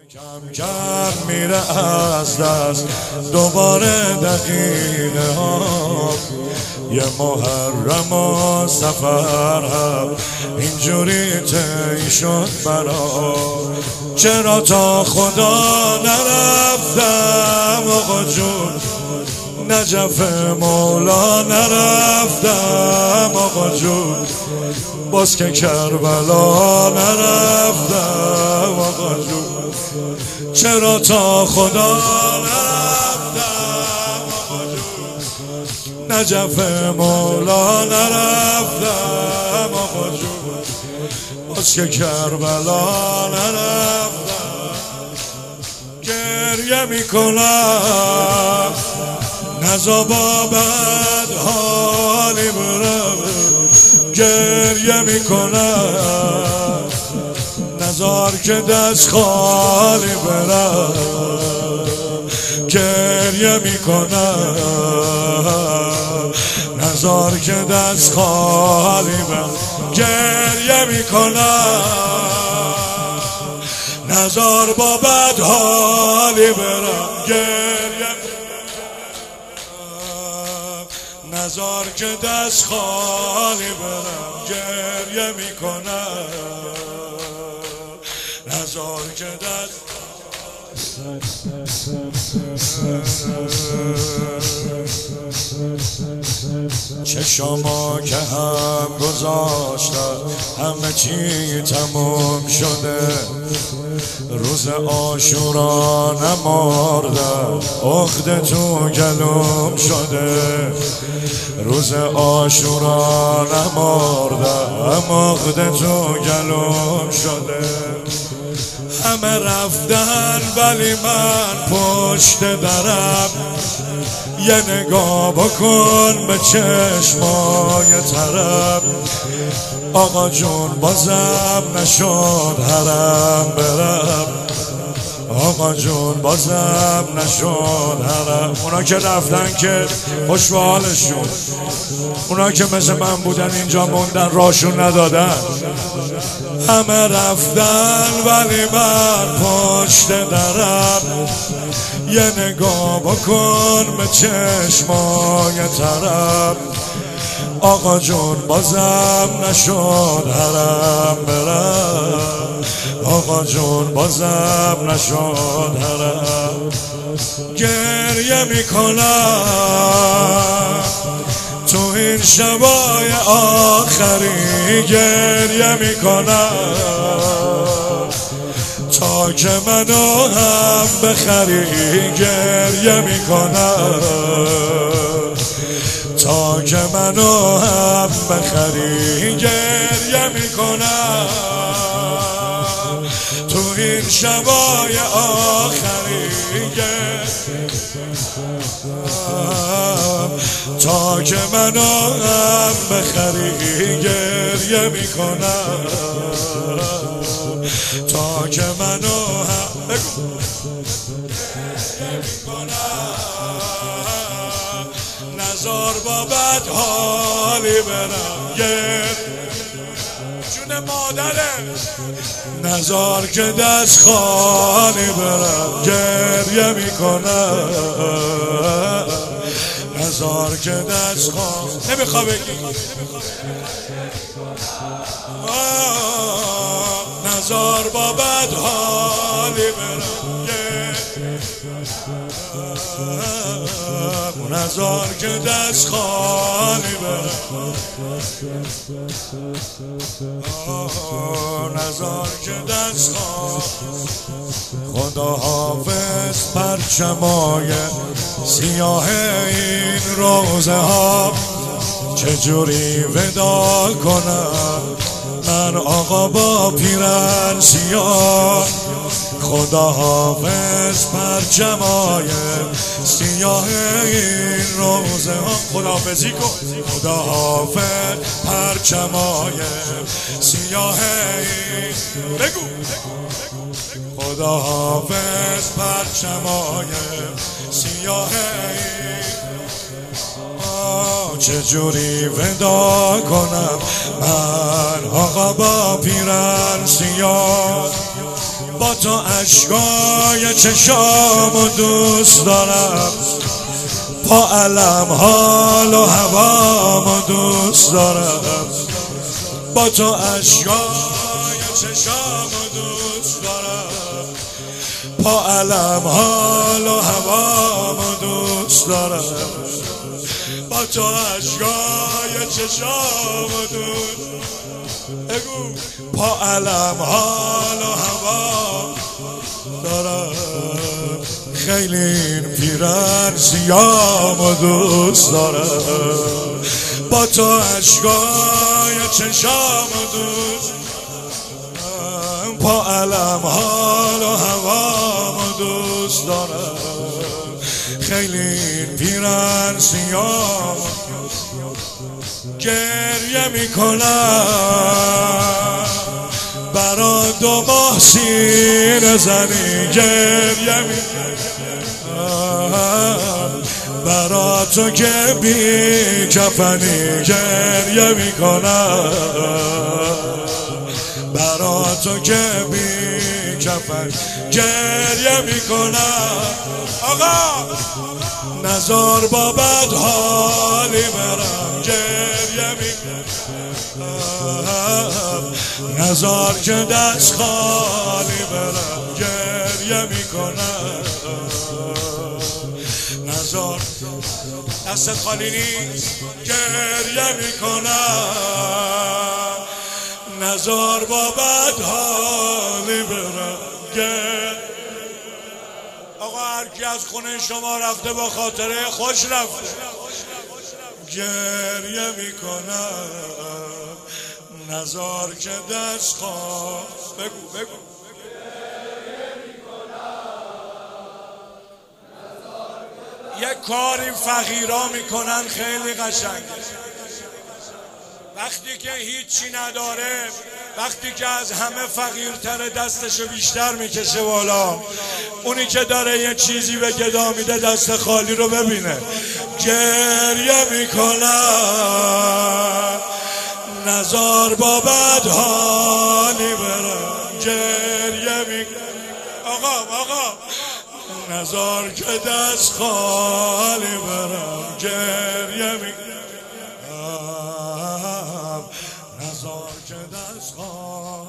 کم کم میره از دست دوباره دقیقه ها، یه محرم و سفر هم اینجوری طی شد برا. چرا تا خدا نرفتم آقا جون، نجف مولا نرفتم آقا جون، باز که کربلا نرفتم آقا جون. چرا تا خدا نرفتم آقا جون، نجف مولا نرفتم آقا جون، باز که کربلا نرفتم. گریه میکنم نزا با بد حالی برم، گریه میکنم نزار که دست خالی برم، گریه میکنم نزار که دست خالی برم، گریه میکنم نزار با بد حالی برم، گریه نزار که دست خالی برم، گریه میکنم نزار که دست. چشما که هم گذاشتن همه چی تموم شده، روز عاشورا نمردم عقده تو گلوم شده، روز عاشورا نمردم عقده تو گلوم شده. همه رفتن ولی من پشت درم، یه نگاه بکن به چشمای طرف. آقا جون بازم نشد حرم برم، آقا جون بازم نشد حرم. اونا که رفتن که خوش به حالشون، اونا که مثل من بودن اینجا موندن راشون ندادن. همه رفتن ولی من پشت درم، یه نگاه بکن به چشمای طرف. آقا جون بازم نشد حرم برم، آقا جون بازم نشد حرم. گریه میکنم تو این شبای آخری، گریه میکنم تا که منو هم بخری، گریه میکنم تا که منو هم بخری، گریه میکنم تو این شبای آخری، تا که منو هم بخری، گریه میکنم تا که منو هم نزار با بد حالی برم، جون مادره نزار که دست خالی برم، گریه میکنم نزار که دست خالی. نمیخوا بگی نزار با بد حالی برم، نزار که دست خالی برم، نزار که دست خالی. خدا حافظ پرچمای سیاه این روزه ها، چجوری ودا کنم من آقا با پیرن سیاه. خدا حافظ پرچمای سیاه این روزه ها، خداحافظی کن. خدا حافظ پرچمای سیاه این، بگو خدا حافظ پرچمای سیاه این. چجوری ودا کنم من آقا با پیرن سیاه. با تو اشکای چشامو دوست دارم، با علم حال و هوامو دوست دارم، با تو اشکای چشامو دوست دارم، با علم حال و هوامو دوست دارم، با تو اشکای چشامو دوست بگو، با علم حال و هوا دارم، خیلی این پیرن سیامو دوست دارم، با تو اشکای چشامو دوست دارم، با علم حال و هوامو دوست دارم، خیلی این پیرن سیامو گریه میکنم برا 2 ماه سینه زنی، گریه میکنم برا تو که بی کفنی، گریه میکنم برا تو که بی کفنی، گریه میکنم آقا نزار با بد حالی برم، گریه میکنم نزار که دست خالی برم، گریه میکنم نزار دست خالی نیست، گریه میکنم نزار با بد حالی برم. آقا هر کی از خونه شما رفته با خاطره خوش رفته، گریه میکنم نزار که دست خواه بگو یک کاری فقیرا میکنن خیلی قشنگه، وقتی که هیچی نداره، وقتی که از همه فقیرتره دستشو بیشتر میکشه بالا، اونی که داره یه چیزی به گدا میده دست خالی رو ببینه، گریه میکنم نزار با بد حالی برم، گریه میکنم آقا نزار که دست خالی برم، گریه میکنم نزار که دست خالی